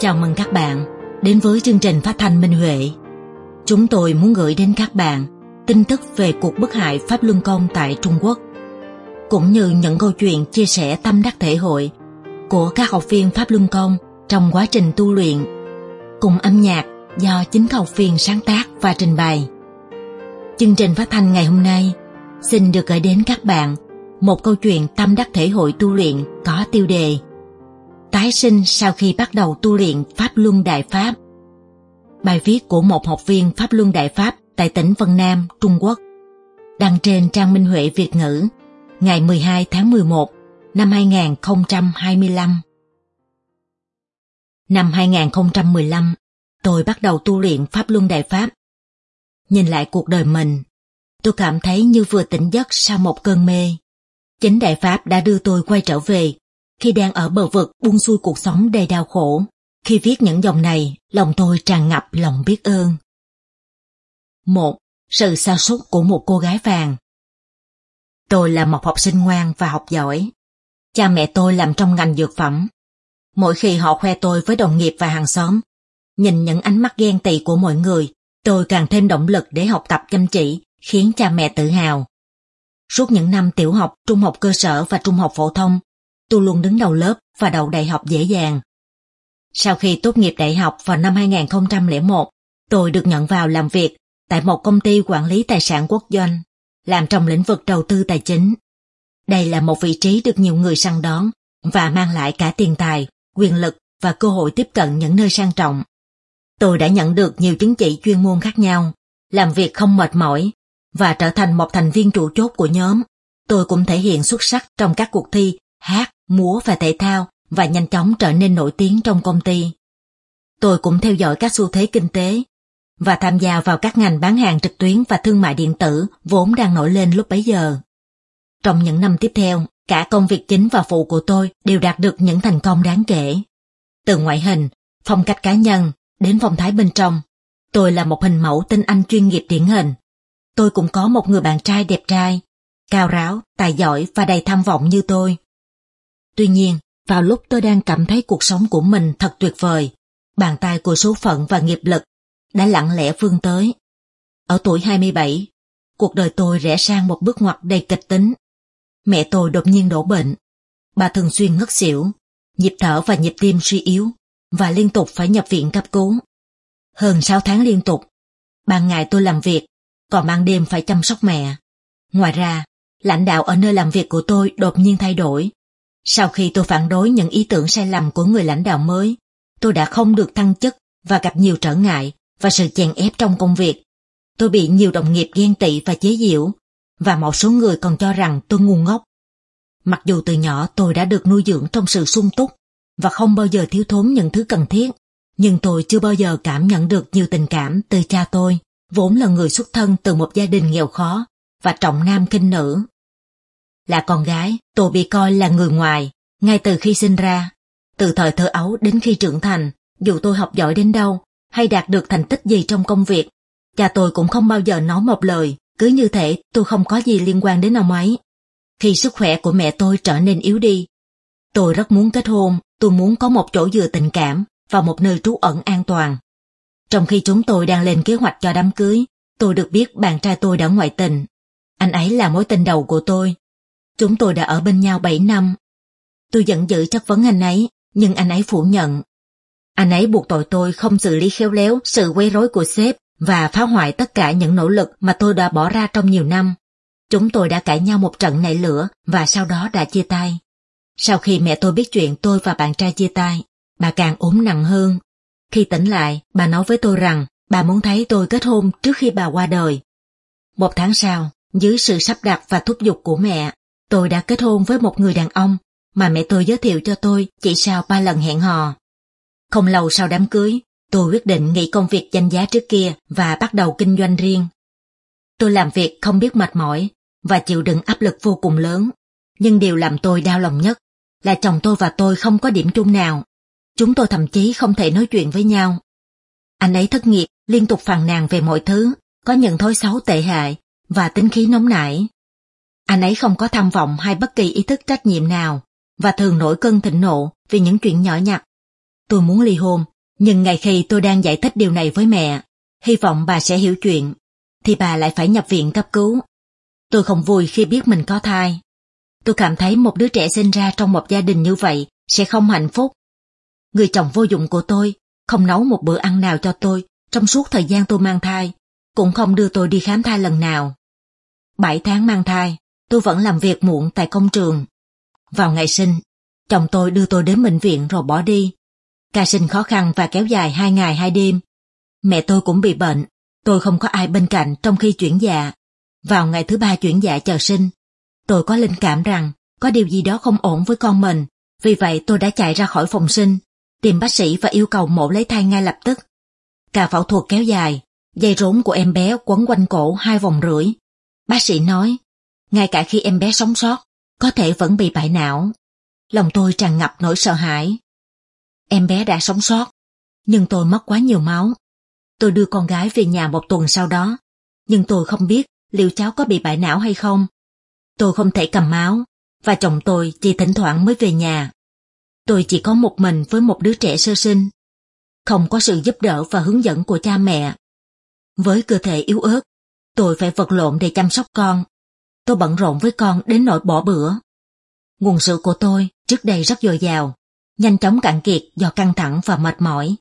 Chào mừng các bạn đến với chương trình phát thanh Minh Huệ. Chúng tôi muốn gửi đến các bạn tin tức về cuộc bức hại Pháp Luân Công tại Trung Quốc, cũng như những câu chuyện chia sẻ tâm đắc thể hội của các học viên Pháp Luân Công trong quá trình tu luyện, cùng âm nhạc do chính các học viên sáng tác và trình bày. Chương trình phát thanh ngày hôm nay xin được gửi đến các bạn một câu chuyện tâm đắc thể hội tu luyện có tiêu đề Tái sinh sau khi bắt đầu tu luyện Pháp Luân Đại Pháp. Bài viết của một học viên Pháp Luân Đại Pháp tại tỉnh Vân Nam, Trung Quốc, đăng trên trang Minh Huệ Việt ngữ ngày 12 tháng 11 năm 2025. Năm 2015, tôi bắt đầu tu luyện Pháp Luân Đại Pháp. Nhìn lại cuộc đời mình, tôi cảm thấy như vừa tỉnh giấc sau một cơn mê. Chính Đại Pháp đã đưa tôi quay trở về khi đang ở bờ vực buông xuôi cuộc sống đầy đau khổ. Khi viết những dòng này, lòng tôi tràn ngập lòng biết ơn. 1. Sự sa sút của một cô gái vàng. Tôi là một học sinh ngoan và học giỏi. Cha mẹ tôi làm trong ngành dược phẩm. Mỗi khi họ khoe tôi với đồng nghiệp và hàng xóm, nhìn những ánh mắt ghen tị của mọi người, tôi càng thêm động lực để học tập chăm chỉ, khiến cha mẹ tự hào. Suốt những năm tiểu học, trung học cơ sở và trung học phổ thông, tôi luôn đứng đầu lớp và đậu đại học dễ dàng. Sau khi tốt nghiệp đại học vào năm 2001, tôi được nhận vào làm việc tại một công ty quản lý tài sản quốc doanh, làm trong lĩnh vực đầu tư tài chính. Đây là một vị trí được nhiều người săn đón và mang lại cả tiền tài, quyền lực và cơ hội tiếp cận những nơi sang trọng. Tôi đã nhận được nhiều chứng chỉ chuyên môn khác nhau, làm việc không mệt mỏi và trở thành một thành viên trụ chốt của nhóm. Tôi cũng thể hiện xuất sắc trong các cuộc thi hát, múa và thể thao và nhanh chóng trở nên nổi tiếng trong công ty. Tôi cũng theo dõi các xu thế kinh tế và tham gia vào các ngành bán hàng trực tuyến và thương mại điện tử vốn đang nổi lên lúc bấy giờ. Trong những năm tiếp theo, cả công việc chính và phụ của tôi đều đạt được những thành công đáng kể. Từ ngoại hình, phong cách cá nhân đến phong thái bên trong, tôi là một hình mẫu tinh anh chuyên nghiệp điển hình. Tôi cũng có một người bạn trai đẹp trai, cao ráo, tài giỏi và đầy tham vọng như tôi. Tuy nhiên, vào lúc tôi đang cảm thấy cuộc sống của mình thật tuyệt vời, bàn tay của số phận và nghiệp lực đã lặng lẽ vươn tới. Ở tuổi 27, cuộc đời tôi rẽ sang một bước ngoặt đầy kịch tính. Mẹ tôi đột nhiên đổ bệnh. Bà thường xuyên ngất xỉu, nhịp thở và nhịp tim suy yếu và liên tục phải nhập viện cấp cứu. Hơn 6 tháng liên tục, ban ngày tôi làm việc, còn ban đêm phải chăm sóc mẹ. Ngoài ra, lãnh đạo ở nơi làm việc của tôi đột nhiên thay đổi. Sau khi tôi phản đối những ý tưởng sai lầm của người lãnh đạo mới, tôi đã không được thăng chức và gặp nhiều trở ngại và sự chèn ép trong công việc. Tôi bị nhiều đồng nghiệp ghen tị và chế giễu, và một số người còn cho rằng tôi ngu ngốc. Mặc dù từ nhỏ tôi đã được nuôi dưỡng trong sự sung túc và không bao giờ thiếu thốn những thứ cần thiết, nhưng tôi chưa bao giờ cảm nhận được nhiều tình cảm từ cha tôi, vốn là người xuất thân từ một gia đình nghèo khó và trọng nam khinh nữ. Là con gái, tôi bị coi là người ngoài, ngay từ khi sinh ra. Từ thời thơ ấu đến khi trưởng thành, dù tôi học giỏi đến đâu, hay đạt được thành tích gì trong công việc, cha tôi cũng không bao giờ nói một lời, cứ như thể tôi không có gì liên quan đến ông ấy. Khi sức khỏe của mẹ tôi trở nên yếu đi, tôi rất muốn kết hôn, tôi muốn có một chỗ dựa tình cảm và một nơi trú ẩn an toàn. Trong khi chúng tôi đang lên kế hoạch cho đám cưới, tôi được biết bạn trai tôi đã ngoại tình. Anh ấy là mối tình đầu của tôi. Chúng tôi đã ở bên nhau 7 năm. Tôi giận dữ chất vấn anh ấy, nhưng anh ấy phủ nhận. Anh ấy buộc tội tôi không xử lý khéo léo sự quấy rối của sếp và phá hoại tất cả những nỗ lực mà tôi đã bỏ ra trong nhiều năm. Chúng tôi đã cãi nhau một trận nảy lửa và sau đó đã chia tay. Sau khi mẹ tôi biết chuyện tôi và bạn trai chia tay, bà càng ốm nặng hơn. Khi tỉnh lại, bà nói với tôi rằng bà muốn thấy tôi kết hôn trước khi bà qua đời. 1 tháng sau, dưới sự sắp đặt và thúc giục của mẹ, tôi đã kết hôn với một người đàn ông mà mẹ tôi giới thiệu cho tôi chỉ sau 3 lần hẹn hò. Không lâu sau đám cưới, tôi quyết định nghỉ công việc danh giá trước kia và bắt đầu kinh doanh riêng. Tôi làm việc không biết mệt mỏi và chịu đựng áp lực vô cùng lớn, nhưng điều làm tôi đau lòng nhất là chồng tôi và tôi không có điểm chung nào. Chúng tôi thậm chí không thể nói chuyện với nhau. Anh ấy thất nghiệp, liên tục phàn nàn về mọi thứ, có những thói xấu tệ hại và tính khí nóng nảy. Anh ấy không có tham vọng hay bất kỳ ý thức trách nhiệm nào và thường nổi cơn thịnh nộ vì những chuyện nhỏ nhặt. Tôi muốn ly hôn, Nhưng ngay khi tôi đang giải thích điều này với mẹ, hy vọng bà sẽ hiểu chuyện, thì bà lại phải nhập viện cấp cứu. Tôi không vui khi biết mình có thai. Tôi cảm thấy một đứa trẻ sinh ra trong một gia đình như vậy sẽ không hạnh phúc. Người chồng vô dụng của tôi không nấu một bữa ăn nào cho tôi trong suốt thời gian tôi mang thai, cũng không đưa tôi đi khám thai lần nào. 7 tháng mang thai, tôi vẫn làm việc muộn tại công trường. Vào ngày sinh, chồng tôi đưa tôi đến bệnh viện rồi bỏ đi. Ca sinh khó khăn và kéo dài 2 ngày 2 đêm. Mẹ tôi cũng bị bệnh, tôi không có ai bên cạnh trong khi chuyển dạ. Vào ngày thứ 3 chuyển dạ chờ sinh, tôi có linh cảm rằng có điều gì đó không ổn với con mình, vì vậy tôi đã chạy ra khỏi phòng sinh, tìm bác sĩ và yêu cầu mổ lấy thai ngay lập tức. Ca phẫu thuật kéo dài, dây rốn của em bé quấn quanh cổ 2 vòng rưỡi. Bác sĩ nói, ngay cả khi em bé sống sót, có thể vẫn bị bại não. Lòng tôi tràn ngập nỗi sợ hãi. Em bé đã sống sót, nhưng tôi mất quá nhiều máu. Tôi đưa con gái về nhà 1 tuần sau đó, nhưng tôi không biết liệu cháu có bị bại não hay không. Tôi không thể cầm máu, và chồng tôi chỉ thỉnh thoảng mới về nhà. Tôi chỉ có một mình với một đứa trẻ sơ sinh, không có sự giúp đỡ và hướng dẫn của cha mẹ. Với cơ thể yếu ớt, tôi phải vật lộn để chăm sóc con. Tôi bận rộn với con đến nỗi bỏ bữa. Nguồn sữa của tôi trước đây rất dồi dào, nhanh chóng cạn kiệt do căng thẳng và mệt mỏi.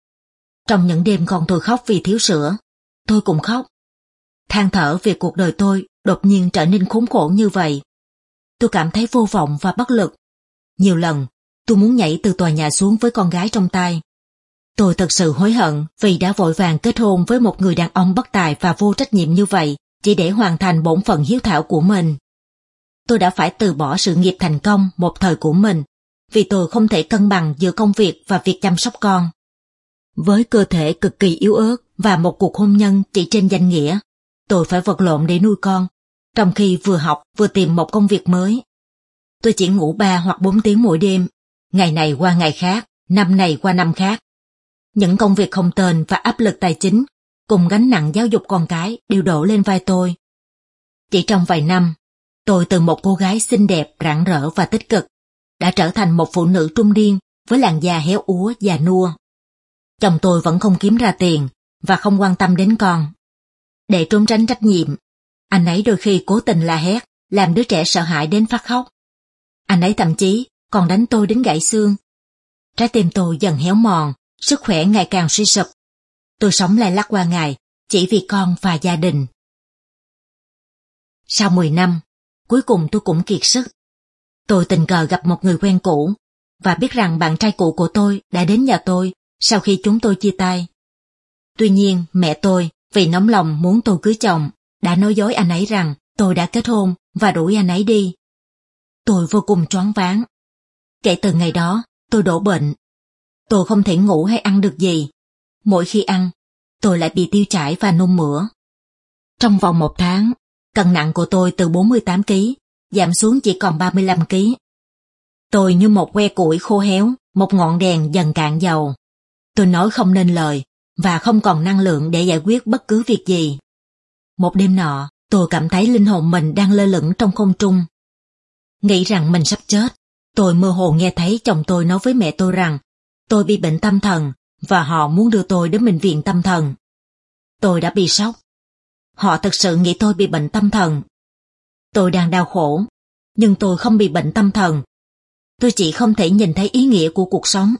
Trong những đêm con tôi khóc vì thiếu sữa, tôi cũng khóc. Than thở về cuộc đời tôi đột nhiên trở nên khốn khổ như vậy. Tôi cảm thấy vô vọng và bất lực. Nhiều lần, tôi muốn nhảy từ tòa nhà xuống với con gái trong tay. Tôi thật sự hối hận vì đã vội vàng kết hôn với một người đàn ông bất tài và vô trách nhiệm như vậy, chỉ để hoàn thành bổn phận hiếu thảo của mình. Tôi đã phải từ bỏ sự nghiệp thành công một thời của mình, vì tôi không thể cân bằng giữa công việc và việc chăm sóc con. Với cơ thể cực kỳ yếu ớt và một cuộc hôn nhân chỉ trên danh nghĩa, tôi phải vật lộn để nuôi con, trong khi vừa học vừa tìm một công việc mới. Tôi chỉ ngủ 3 hoặc 4 tiếng mỗi đêm, ngày này qua ngày khác, năm này qua năm khác. Những công việc không tên và áp lực tài chính, cùng gánh nặng giáo dục con cái đều đổ lên vai tôi. Chỉ trong vài năm, tôi từ một cô gái xinh đẹp, rạng rỡ và tích cực, đã trở thành một phụ nữ trung niên với làn da héo úa già nua. Chồng tôi vẫn không kiếm ra tiền và không quan tâm đến con. Để trốn tránh trách nhiệm, anh ấy đôi khi cố tình la hét, làm đứa trẻ sợ hãi đến phát khóc. Anh ấy thậm chí còn đánh tôi đến gãy xương. Trái tim tôi dần héo mòn, sức khỏe ngày càng suy sụp. Tôi sống lay lắt qua ngày, chỉ vì con và gia đình. Sau 10 năm, cuối cùng tôi cũng kiệt sức. Tôi tình cờ gặp một người quen cũ, và biết rằng bạn trai cũ của tôi đã đến nhà tôi sau khi chúng tôi chia tay. Tuy nhiên, mẹ tôi, vì nóng lòng muốn tôi cưới chồng, đã nói dối anh ấy rằng tôi đã kết hôn và đuổi anh ấy đi. Tôi vô cùng choáng váng. Kể từ ngày đó, tôi đổ bệnh. Tôi không thể ngủ hay ăn được gì. Mỗi khi ăn, tôi lại bị tiêu chảy và nôn mửa. Trong vòng 1 tháng, cân nặng của tôi từ 48 kg giảm xuống chỉ còn 35 kg. Tôi như một que củi khô héo, một ngọn đèn dần cạn dầu. Tôi nói không nên lời và không còn năng lượng để giải quyết bất cứ việc gì. Một đêm nọ, tôi cảm thấy linh hồn mình đang lơ lửng trong không trung. Nghĩ rằng mình sắp chết, tôi mơ hồ nghe thấy chồng tôi nói với mẹ tôi rằng tôi bị bệnh tâm thần và họ muốn đưa tôi đến bệnh viện tâm thần. Tôi đã bị sốc. Họ thực sự nghĩ tôi bị bệnh tâm thần. Tôi đang đau khổ, nhưng tôi không bị bệnh tâm thần. Tôi chỉ không thể nhìn thấy ý nghĩa của cuộc sống.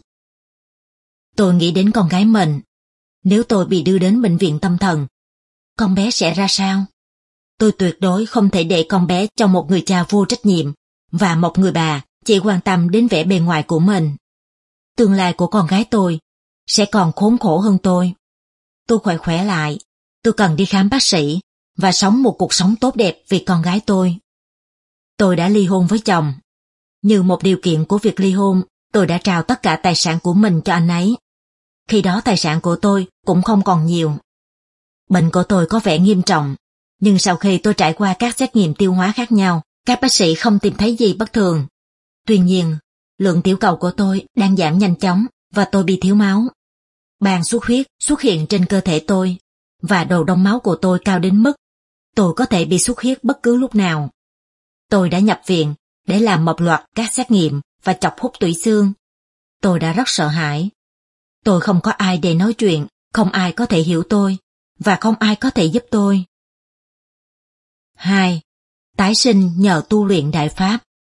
Tôi nghĩ đến con gái mình. Nếu tôi bị đưa đến bệnh viện tâm thần, con bé sẽ ra sao? Tôi tuyệt đối không thể để con bé cho một người cha vô trách nhiệm và một người bà chỉ quan tâm đến vẻ bề ngoài của mình. Tương lai của con gái tôi sẽ còn khốn khổ hơn tôi. Tôi khỏe lại. Tôi cần đi khám bác sĩ và sống một cuộc sống tốt đẹp vì con gái tôi. Tôi đã ly hôn với chồng. Như một điều kiện của việc ly hôn, tôi đã trao tất cả tài sản của mình cho anh ấy. Khi đó tài sản của tôi cũng không còn nhiều. Bệnh của tôi có vẻ nghiêm trọng, nhưng sau khi tôi trải qua các xét nghiệm tiêu hóa khác nhau, các bác sĩ không tìm thấy gì bất thường. Tuy nhiên, lượng tiểu cầu của tôi đang giảm nhanh chóng và tôi bị thiếu máu. Ban xuất huyết xuất hiện trên cơ thể tôi và đồ đông máu của tôi cao đến mức tôi có thể bị xuất huyết bất cứ lúc nào. Tôi đã nhập viện để làm một loạt các xét nghiệm và chọc hút tủy xương. Tôi đã rất sợ hãi. Tôi không có ai để nói chuyện, không ai có thể hiểu tôi, và không ai có thể giúp tôi. 2. Tái sinh nhờ tu luyện Đại Pháp.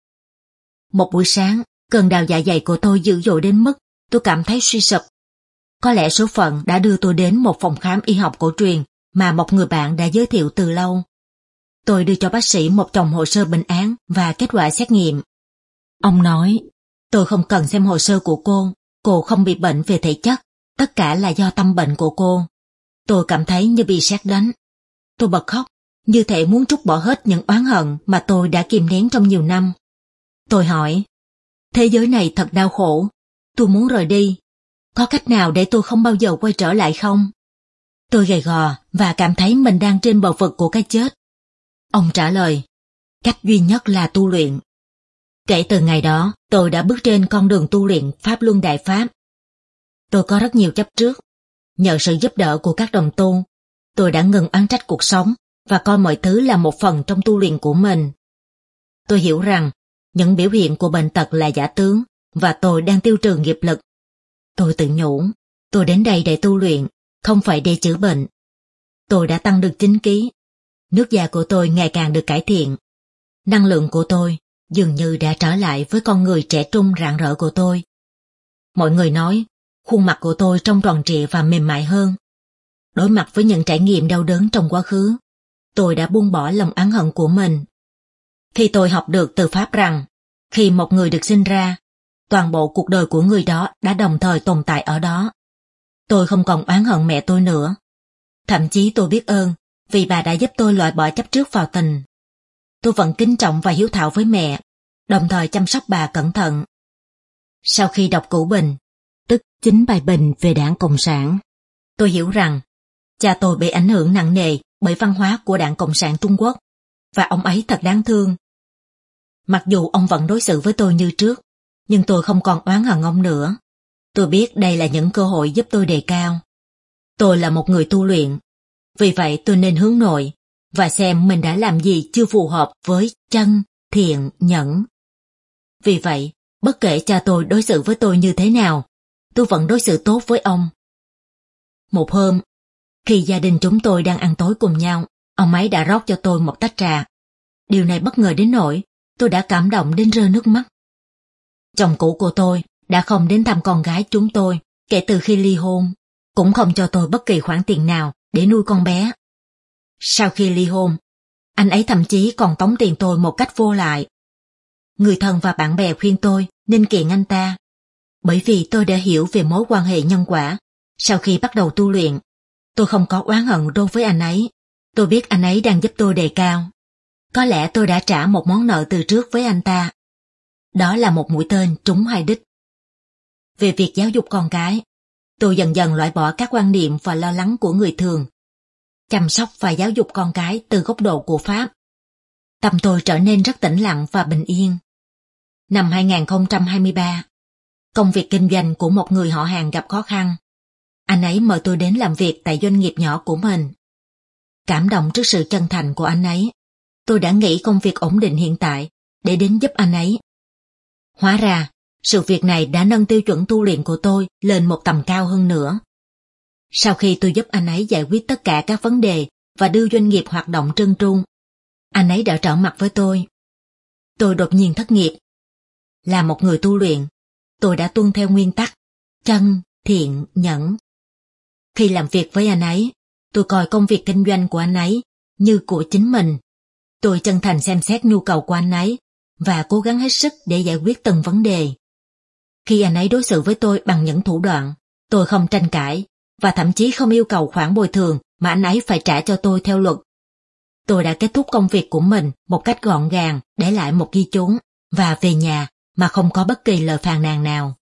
Một buổi sáng, cơn đau dạ dày của tôi dữ dội đến mức tôi cảm thấy suy sụp. Có lẽ số phận đã đưa tôi đến một phòng khám y học cổ truyền mà một người bạn đã giới thiệu từ lâu. Tôi đưa cho bác sĩ một chồng hồ sơ bệnh án và kết quả xét nghiệm. Ông nói, tôi không cần xem hồ sơ của cô không bị bệnh về thể chất, tất cả là do tâm bệnh của cô. Tôi cảm thấy như bị sét đánh. Tôi bật khóc, như thể muốn trút bỏ hết những oán hận mà tôi đã kìm nén trong nhiều năm. Tôi hỏi, thế giới này thật đau khổ, tôi muốn rời đi. Có cách nào để tôi không bao giờ quay trở lại không? Tôi gầy gò và cảm thấy mình đang trên bờ vực của cái chết. Ông trả lời, cách duy nhất là tu luyện. Kể từ ngày đó, tôi đã bước trên con đường tu luyện Pháp Luân Đại Pháp. Tôi có rất nhiều chấp trước. Nhờ sự giúp đỡ của các đồng tu, tôi đã ngừng oán trách cuộc sống và coi mọi thứ là một phần trong tu luyện của mình. Tôi hiểu rằng những biểu hiện của bệnh tật là giả tướng và tôi đang tiêu trừ nghiệp lực. Tôi tự nhủ, tôi đến đây để tu luyện, không phải để chữa bệnh. Tôi đã tăng được 9 kg. Nước da của tôi ngày càng được cải thiện. Năng lượng của tôi dường như đã trở lại với con người trẻ trung rạng rỡ của tôi. Mọi người nói, khuôn mặt của tôi trông tròn trịa và mềm mại hơn. Đối mặt với những trải nghiệm đau đớn trong quá khứ, tôi đã buông bỏ lòng oán hận của mình. Khi tôi học được từ Pháp rằng, khi một người được sinh ra, toàn bộ cuộc đời của người đó đã đồng thời tồn tại ở đó. Tôi không còn oán hận mẹ tôi nữa. Thậm chí tôi biết ơn vì bà đã giúp tôi loại bỏ chấp trước vào tình. Tôi vẫn kính trọng và hiếu thảo với mẹ, đồng thời chăm sóc bà cẩn thận. Sau khi đọc Cửu Bình, tức 9 bài bình về Đảng Cộng sản, tôi hiểu rằng cha tôi bị ảnh hưởng nặng nề bởi văn hóa của Đảng Cộng sản Trung Quốc, và ông ấy thật đáng thương. Mặc dù ông vẫn đối xử với tôi như trước, nhưng tôi không còn oán hận ông nữa. Tôi biết đây là những cơ hội giúp tôi đề cao. Tôi là một người tu luyện, vì vậy tôi nên hướng nội và xem mình đã làm gì chưa phù hợp với chân, thiện, nhẫn. Vì vậy, bất kể cha tôi đối xử với tôi như thế nào, tôi vẫn đối xử tốt với ông. Một hôm, khi gia đình chúng tôi đang ăn tối cùng nhau, ông ấy đã rót cho tôi một tách trà. Điều này bất ngờ đến nỗi tôi đã cảm động đến rơi nước mắt. Chồng cũ của tôi đã không đến thăm con gái chúng tôi kể từ khi ly hôn, cũng không cho tôi bất kỳ khoản tiền nào để nuôi con bé. Sau khi ly hôn, anh ấy thậm chí còn tống tiền tôi một cách vô lại. Người thân và bạn bè khuyên tôi nên kiện anh ta, bởi vì tôi đã hiểu về mối quan hệ nhân quả. Sau khi bắt đầu tu luyện, tôi không có oán hận đối với anh ấy. Tôi biết anh ấy đang giúp tôi đề cao. Có lẽ tôi đã trả một món nợ từ trước với anh ta. Đó là một mũi tên trúng hai đích. Về việc giáo dục con cái, tôi dần dần loại bỏ các quan niệm và lo lắng của người thường. Chăm sóc và giáo dục con cái từ góc độ của Pháp. Tâm tôi trở nên rất tĩnh lặng và bình yên. Năm 2023, công việc kinh doanh của một người họ hàng gặp khó khăn. Anh ấy mời tôi đến làm việc tại doanh nghiệp nhỏ của mình. Cảm động trước sự chân thành của anh ấy, tôi đã nghỉ công việc ổn định hiện tại để đến giúp anh ấy. Hóa ra, sự việc này đã nâng tiêu chuẩn tu luyện của tôi lên một tầm cao hơn nữa. Sau khi tôi giúp anh ấy giải quyết tất cả các vấn đề và đưa doanh nghiệp hoạt động trơn tru, anh ấy đã trở mặt với tôi. Tôi đột nhiên thất nghiệp. Là một người tu luyện, tôi đã tuân theo nguyên tắc chân, thiện, nhẫn. Khi làm việc với anh ấy, tôi coi công việc kinh doanh của anh ấy như của chính mình. Tôi chân thành xem xét nhu cầu của anh ấy và cố gắng hết sức để giải quyết từng vấn đề. Khi anh ấy đối xử với tôi bằng những thủ đoạn, tôi không tranh cãi và thậm chí không yêu cầu khoản bồi thường mà anh ấy phải trả cho tôi theo luật. Tôi đã kết thúc công việc của mình một cách gọn gàng, để lại một ghi chú và về nhà mà không có bất kỳ lời phàn nàn nào.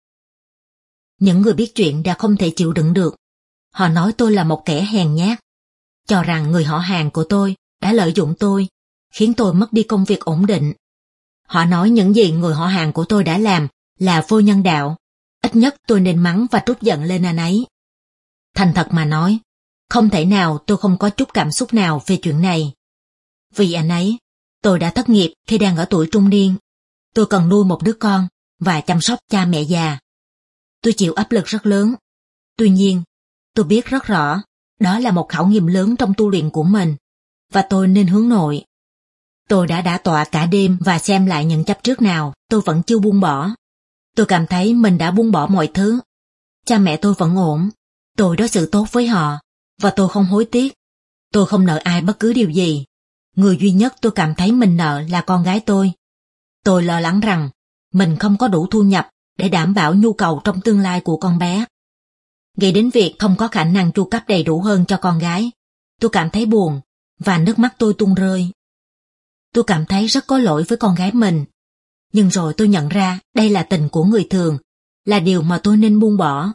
Những người biết chuyện đã không thể chịu đựng được. Họ nói tôi là một kẻ hèn nhát, cho rằng người họ hàng của tôi đã lợi dụng tôi, khiến tôi mất đi công việc ổn định. Họ nói những gì người họ hàng của tôi đã làm là vô nhân đạo, ít nhất tôi nên mắng và trút giận lên anh ấy. Thành thật mà nói, không thể nào tôi không có chút cảm xúc nào về chuyện này. Vì anh ấy, tôi đã thất nghiệp khi đang ở tuổi trung niên. Tôi cần nuôi một đứa con và chăm sóc cha mẹ già. Tôi chịu áp lực rất lớn. Tuy nhiên, tôi biết rất rõ, đó là một khảo nghiệm lớn trong tu luyện của mình, và tôi nên hướng nội. Tôi đã tọa cả đêm và xem lại những chấp trước nào tôi vẫn chưa buông bỏ. Tôi cảm thấy mình đã buông bỏ mọi thứ. Cha mẹ tôi vẫn ổn, tôi đối xử tốt với họ, và tôi không hối tiếc. Tôi không nợ ai bất cứ điều gì. Người duy nhất tôi cảm thấy mình nợ là con gái tôi. Tôi lo lắng rằng mình không có đủ thu nhập để đảm bảo nhu cầu trong tương lai của con bé. Nghĩ đến việc không có khả năng chu cấp đầy đủ hơn cho con gái, tôi cảm thấy buồn, và nước mắt tôi tuôn rơi. Tôi cảm thấy rất có lỗi với con gái mình. Nhưng rồi tôi nhận ra đây là tình của người thường, là điều mà tôi nên buông bỏ.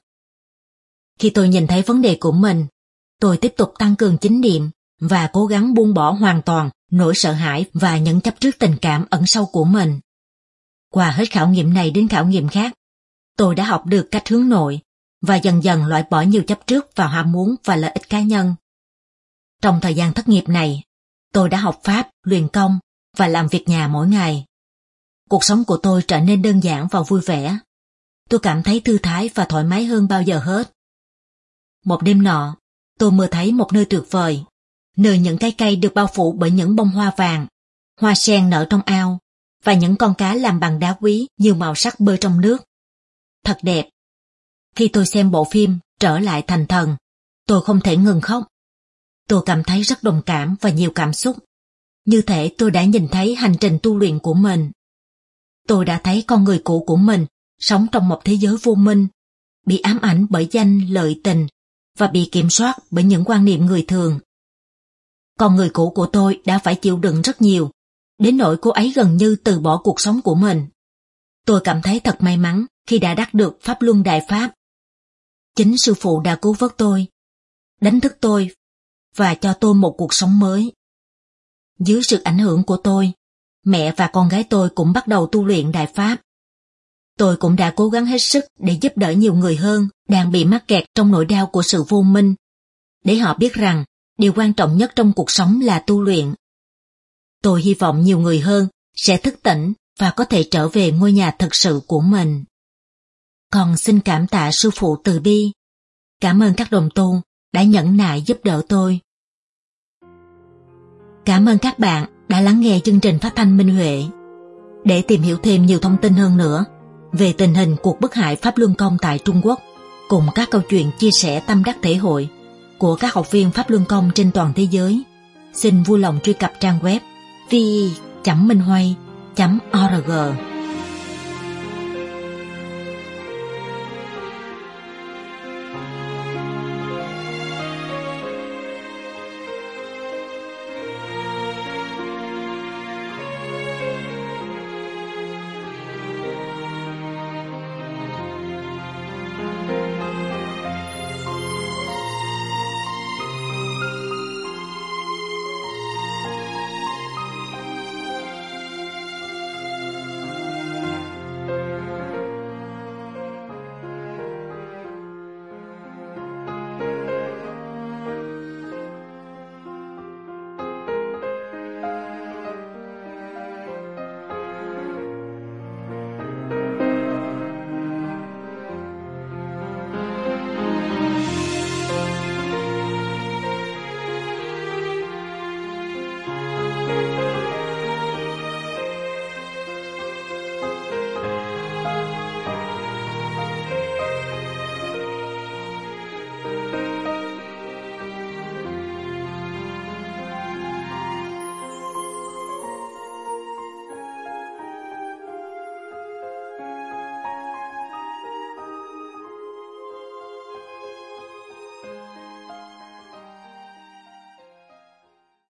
Khi tôi nhìn thấy vấn đề của mình, tôi tiếp tục tăng cường chánh niệm và cố gắng buông bỏ hoàn toàn nỗi sợ hãi và những chấp trước tình cảm ẩn sâu của mình. Qua hết khảo nghiệm này đến khảo nghiệm khác, tôi đã học được cách hướng nội và dần dần loại bỏ nhiều chấp trước vào ham muốn và lợi ích cá nhân. Trong thời gian thất nghiệp này, tôi đã học pháp, luyện công và làm việc nhà mỗi ngày. Cuộc sống của tôi trở nên đơn giản và vui vẻ. Tôi cảm thấy thư thái và thoải mái hơn bao giờ hết. Một đêm nọ, tôi mơ thấy một nơi tuyệt vời, nơi những cái cây được bao phủ bởi những bông hoa vàng, hoa sen nở trong ao, và những con cá làm bằng đá quý nhiều màu sắc bơi trong nước. Thật đẹp. Khi tôi xem bộ phim Trở lại thành thần, tôi không thể ngừng khóc. Tôi cảm thấy rất đồng cảm và nhiều cảm xúc. Như thể tôi đã nhìn thấy hành trình tu luyện của mình. Tôi đã thấy con người cũ của mình sống trong một thế giới vô minh, bị ám ảnh bởi danh lợi tình và bị kiểm soát bởi những quan niệm người thường. Con người cũ của tôi đã phải chịu đựng rất nhiều, đến nỗi cô ấy gần như từ bỏ cuộc sống của mình. Tôi cảm thấy thật may mắn khi đã đắc được Pháp Luân Đại Pháp. Chính sư phụ đã cứu vớt tôi, đánh thức tôi và cho tôi một cuộc sống mới. Dưới sự ảnh hưởng của tôi, mẹ và con gái tôi cũng bắt đầu tu luyện Đại Pháp. Tôi cũng đã cố gắng hết sức để giúp đỡ nhiều người hơn đang bị mắc kẹt trong nỗi đau của sự vô minh, để họ biết rằng điều quan trọng nhất trong cuộc sống là tu luyện. Tôi hy vọng nhiều người hơn sẽ thức tỉnh và có thể trở về ngôi nhà thực sự của mình. Còn xin cảm tạ sư phụ từ bi. Cảm ơn các đồng tu đã nhẫn nại giúp đỡ tôi. Cảm ơn các bạn đã lắng nghe chương trình phát thanh Minh Huệ. Để tìm hiểu thêm nhiều thông tin hơn nữa về tình hình cuộc bức hại Pháp Luân Công tại Trung Quốc, cùng các câu chuyện chia sẻ tâm đắc thể hội của các học viên Pháp Luân Công trên toàn thế giới, xin vui lòng truy cập trang web vi.minhoay.org.